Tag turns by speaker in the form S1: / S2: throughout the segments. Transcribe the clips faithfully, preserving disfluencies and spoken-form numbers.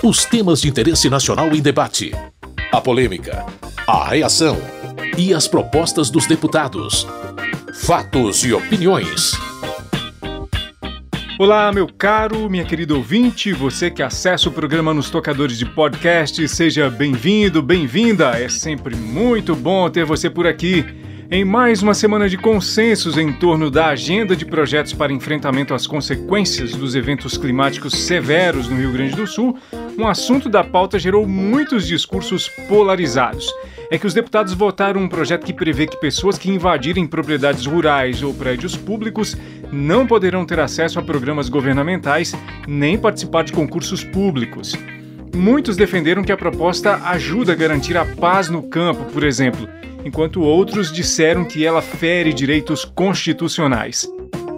S1: Os temas de interesse nacional em debate, a polêmica, a reação e as propostas dos deputados. Fatos e opiniões.
S2: Olá, meu caro, minha querida ouvinte, você que acessa o programa nos tocadores de podcast, seja bem-vindo, bem-vinda. É sempre muito bom ter você por aqui. Em mais uma semana de consensos em torno da agenda de projetos para enfrentamento às consequências dos eventos climáticos severos no Rio Grande do Sul, um assunto da pauta gerou muitos discursos polarizados. É que os deputados votaram um projeto que prevê que pessoas que invadirem propriedades rurais ou prédios públicos não poderão ter acesso a programas governamentais nem participar de concursos públicos. Muitos defenderam que a proposta ajuda a garantir a paz no campo, por exemplo, enquanto outros disseram que ela fere direitos constitucionais.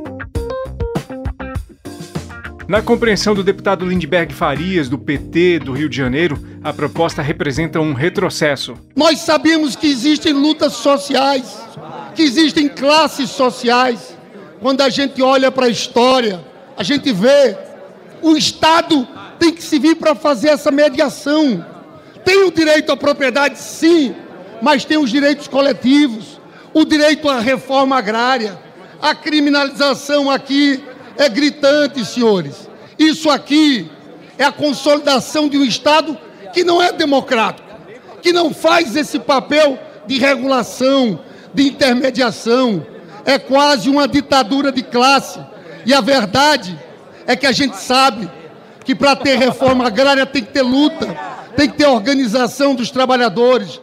S2: Na compreensão do deputado Lindbergh Farias, do P T do Rio de Janeiro, a proposta representa um retrocesso.
S3: Nós sabemos que existem lutas sociais, que existem classes sociais. Quando a gente olha para a história, a gente vê o Estado tem que se vir para fazer essa mediação. Tem o direito à propriedade, sim, mas tem os direitos coletivos, o direito à reforma agrária. A criminalização aqui é gritante, senhores. Isso aqui é a consolidação de um Estado que não é democrático, que não faz esse papel de regulação, de intermediação. É quase uma ditadura de classe. E a verdade é que a gente sabe que para ter reforma agrária tem que ter luta, tem que ter organização dos trabalhadores.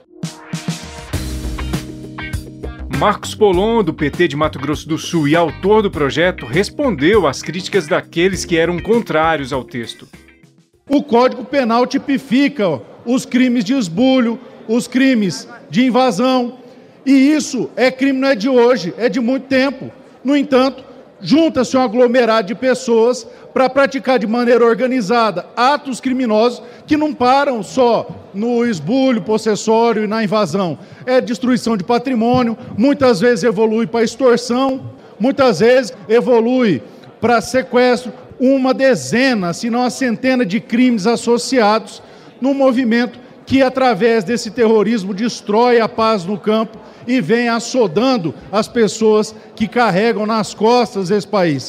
S2: Marcos Polon, do P T de Mato Grosso do Sul e autor do projeto, respondeu às críticas daqueles que eram contrários ao texto.
S4: O Código Penal tipifica os crimes de esbulho, os crimes de invasão, e isso é crime não é de hoje, é de muito tempo. No entanto, junta-se um aglomerado de pessoas para praticar de maneira organizada atos criminosos que não param só no esbulho possessório e na invasão. É destruição de patrimônio, muitas vezes evolui para extorsão, muitas vezes evolui para sequestro, uma dezena, se não uma centena de crimes associados num movimento que, através desse terrorismo, destrói a paz no campo e vem assodando as pessoas que carregam nas costas esse país.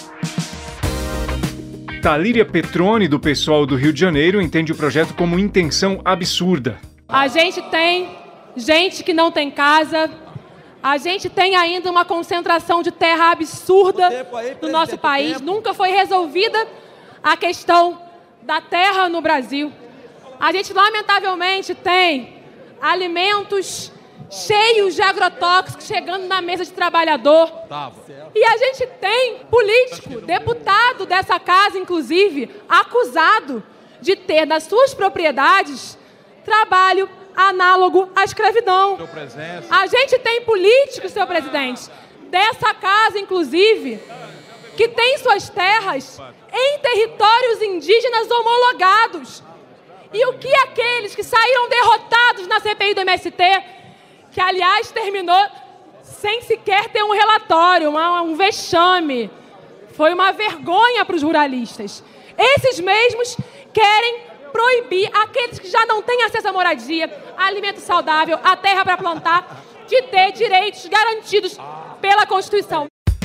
S2: Talíria Petroni, do pessoal do Rio de Janeiro, entende o projeto como intenção absurda.
S5: A gente tem gente que não tem casa, a gente tem ainda uma concentração de terra absurda no nosso país. Nunca foi resolvida a questão da terra no Brasil. A gente, lamentavelmente, tem alimentos cheios de agrotóxicos chegando na mesa de trabalhador. E a gente tem político, deputado dessa casa, inclusive, acusado de ter nas suas propriedades trabalho análogo à escravidão. A gente tem político, senhor presidente, dessa casa, inclusive, que tem suas terras em territórios indígenas homologados. E o que aqueles que saíram derrotados na C P I do M S T, que, aliás, terminou sem sequer ter um relatório, uma, um vexame. Foi uma vergonha para os ruralistas. Esses mesmos querem proibir aqueles que já não têm acesso à moradia, a alimento saudável, a terra para plantar, de ter direitos garantidos pela Constituição.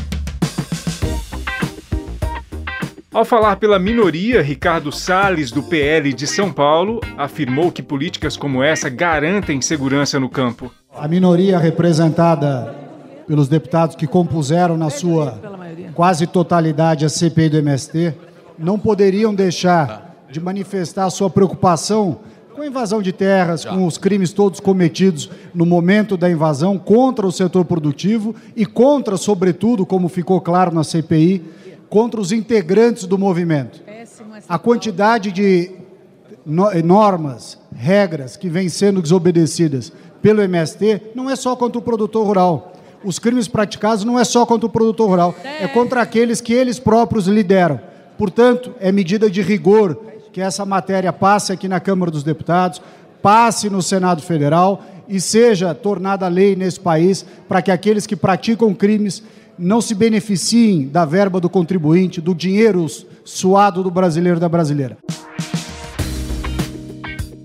S2: Ao falar pela minoria, Ricardo Salles, do P L de São Paulo, afirmou que políticas como essa garantem segurança no campo.
S6: A minoria representada pelos deputados que compuseram na sua quase totalidade a C P I do M S T não poderiam deixar de manifestar a sua preocupação com a invasão de terras, com os crimes todos cometidos no momento da invasão contra o setor produtivo e contra, sobretudo, como ficou claro na C P I, contra os integrantes do movimento. A quantidade de normas, regras que vêm sendo desobedecidas pelo M S T não é só contra o produtor rural. Os crimes praticados não é só contra o produtor rural, é contra aqueles que eles próprios lideram. Portanto, é medida de rigor que essa matéria passe aqui na Câmara dos Deputados, passe no Senado Federal e seja tornada lei nesse país para que aqueles que praticam crimes não se beneficiem da verba do contribuinte, do dinheiro suado do brasileiro e da brasileira.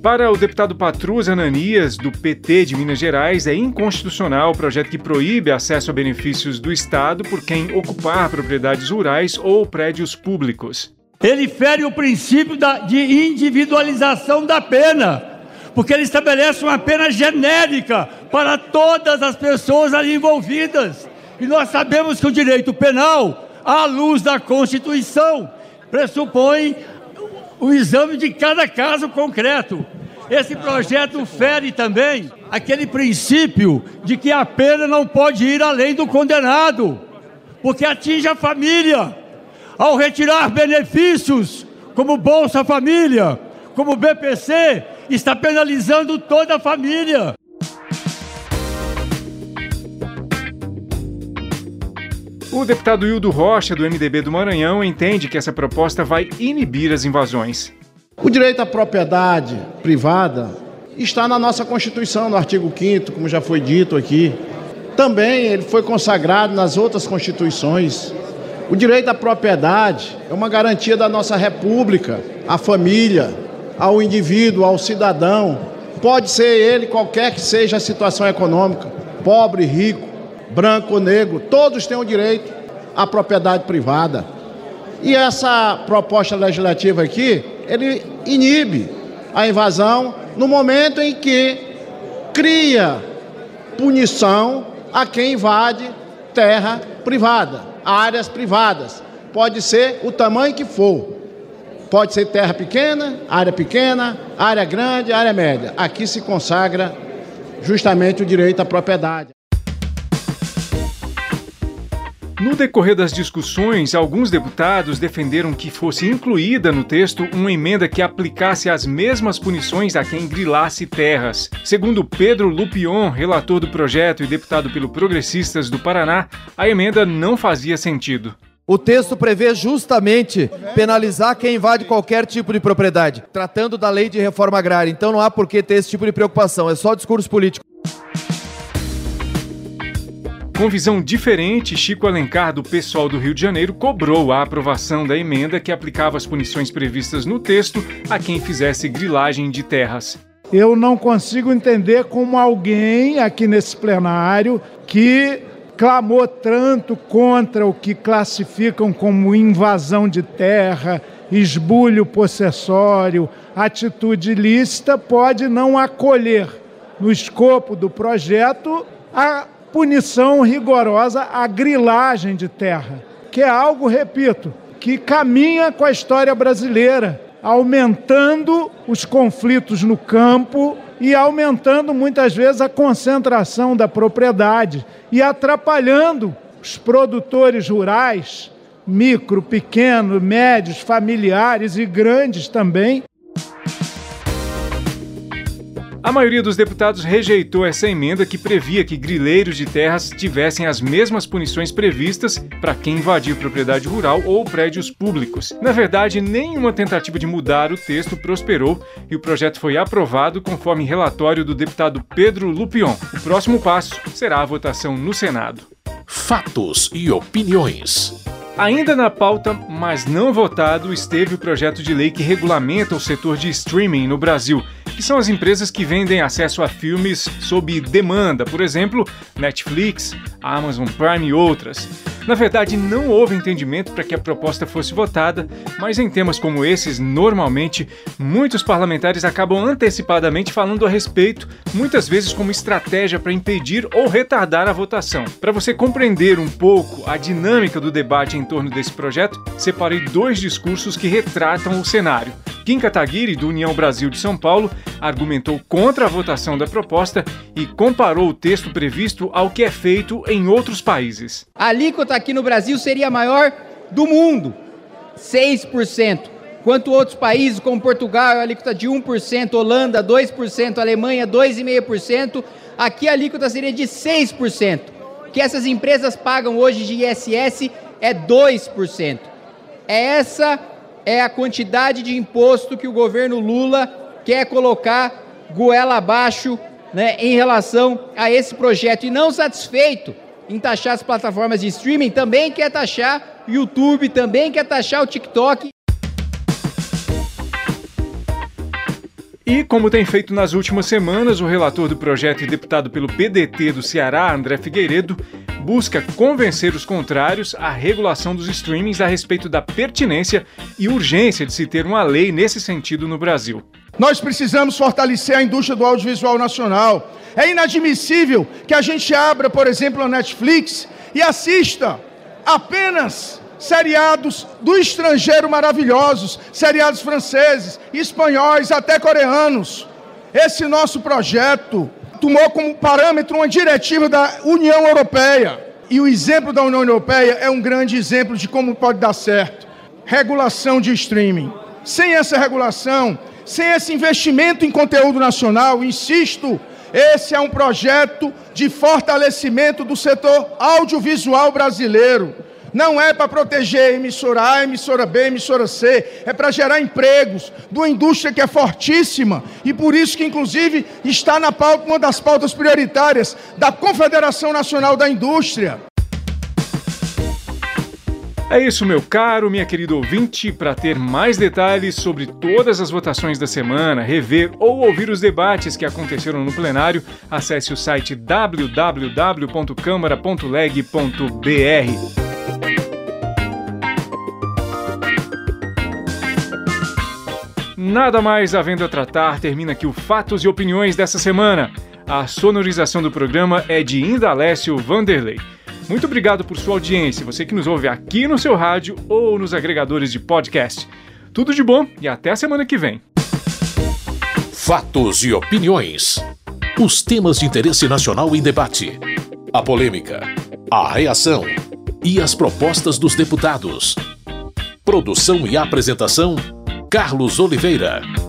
S2: Para o deputado Patrus Ananias, do P T de Minas Gerais, é inconstitucional o projeto que proíbe acesso a benefícios do Estado por quem ocupar propriedades rurais ou prédios públicos.
S7: Ele fere o princípio da, de individualização da pena, porque ele estabelece uma pena genérica para todas as pessoas ali envolvidas. E nós sabemos que o direito penal, à luz da Constituição, pressupõe o exame de cada caso concreto. Esse projeto fere também aquele princípio de que a pena não pode ir além do condenado, porque atinge a família. Ao retirar benefícios, como Bolsa Família, como B P C, está penalizando toda a família.
S2: O deputado Hildo Rocha, do M D B do Maranhão, entende que essa proposta vai inibir as invasões.
S4: O direito à propriedade privada está na nossa Constituição, no artigo quinto, como já foi dito aqui. Também ele foi consagrado nas outras constituições. O direito à propriedade é uma garantia da nossa República, à família, ao indivíduo, ao cidadão. Pode ser ele, qualquer que seja a situação econômica, pobre, rico, branco ou negro, todos têm o direito à propriedade privada. E essa proposta legislativa aqui, ele inibe a invasão no momento em que cria punição a quem invade terra privada, áreas privadas. Pode ser o tamanho que for. Pode ser terra pequena, área pequena, área grande, área média. Aqui se consagra justamente o direito à propriedade.
S2: No decorrer das discussões, alguns deputados defenderam que fosse incluída no texto uma emenda que aplicasse as mesmas punições a quem grilasse terras. Segundo Pedro Lupion, relator do projeto e deputado pelo Progressistas do Paraná, a emenda não fazia sentido.
S8: O texto prevê justamente penalizar quem invade qualquer tipo de propriedade, tratando da lei de reforma agrária. Então não há por que ter esse tipo de preocupação, é só discurso político.
S2: Com visão diferente, Chico Alencar, do PSOL do Rio de Janeiro, cobrou a aprovação da emenda que aplicava as punições previstas no texto a quem fizesse grilagem de terras.
S9: Eu não consigo entender como alguém aqui nesse plenário que clamou tanto contra o que classificam como invasão de terra, esbulho possessório, atitude ilícita, pode não acolher no escopo do projeto a punição rigorosa à grilagem de terra, que é algo, repito, que caminha com a história brasileira, aumentando os conflitos no campo e aumentando muitas vezes a concentração da propriedade e atrapalhando os produtores rurais, micro, pequeno, médios, familiares e grandes também.
S2: A maioria dos deputados rejeitou essa emenda que previa que grileiros de terras tivessem as mesmas punições previstas para quem invadir propriedade rural ou prédios públicos. Na verdade, nenhuma tentativa de mudar o texto prosperou e o projeto foi aprovado conforme relatório do deputado Pedro Lupion. O próximo passo será a votação no Senado.
S1: Fatos e opiniões.
S2: Ainda na pauta, mas não votado, esteve o projeto de lei que regulamenta o setor de streaming no Brasil, que são as empresas que vendem acesso a filmes sob demanda, por exemplo, Netflix, Amazon Prime e outras. Na verdade, não houve entendimento para que a proposta fosse votada, mas em temas como esses, normalmente, muitos parlamentares acabam antecipadamente falando a respeito, muitas vezes como estratégia para impedir ou retardar a votação. Para você compreender um pouco a dinâmica do debate em torno desse projeto, separei dois discursos que retratam o cenário. Kim Kataguiri, do União Brasil de São Paulo, argumentou contra a votação da proposta e comparou o texto previsto ao que é feito em outros países.
S10: A alíquota aqui no Brasil seria a maior do mundo, seis por cento. Enquanto outros países, como Portugal, a alíquota de um por cento, Holanda, dois por cento, Alemanha, dois vírgula cinco por cento, aqui a alíquota seria de seis por cento. O que essas empresas pagam hoje de I S S é dois por cento. Essa é a quantidade de imposto que o governo Lula quer colocar goela abaixo, né, em relação a esse projeto. E não satisfeito em taxar as plataformas de streaming, também quer taxar o YouTube, também quer taxar o TikTok.
S2: E, como tem feito nas últimas semanas, o relator do projeto e deputado pelo P D T do Ceará, André Figueiredo, busca convencer os contrários à regulação dos streamings a respeito da pertinência e urgência de se ter uma lei nesse sentido no Brasil.
S11: Nós precisamos fortalecer a indústria do audiovisual nacional. É inadmissível que a gente abra, por exemplo, a Netflix e assista apenas seriados do estrangeiro maravilhosos, seriados franceses, espanhóis, até coreanos. Esse nosso projeto tomou como parâmetro uma diretiva da União Europeia. E o exemplo da União Europeia é um grande exemplo de como pode dar certo. Regulação de streaming. Sem essa regulação, sem esse investimento em conteúdo nacional, insisto, esse é um projeto de fortalecimento do setor audiovisual brasileiro. Não é para proteger emissora A, emissora B, emissora C, é para gerar empregos de uma indústria que é fortíssima e por isso que, inclusive, está na pauta, uma das pautas prioritárias da Confederação Nacional da Indústria.
S2: É isso, meu caro, minha querida ouvinte. Para ter mais detalhes sobre todas as votações da semana, rever ou ouvir os debates que aconteceram no plenário, acesse o site w w w ponto câmara ponto leg ponto b r. Nada mais havendo a tratar, termina aqui o Fatos e Opiniões dessa semana. A sonorização do programa é de Indalécio Vanderlei. Muito obrigado por sua audiência, você que nos ouve aqui no seu rádio ou nos agregadores de podcast. Tudo de bom e até a semana que vem.
S1: Fatos e Opiniões. Os temas de interesse nacional em debate. A polêmica, a reação e as propostas dos deputados. Produção e apresentação: Carlos Oliveira.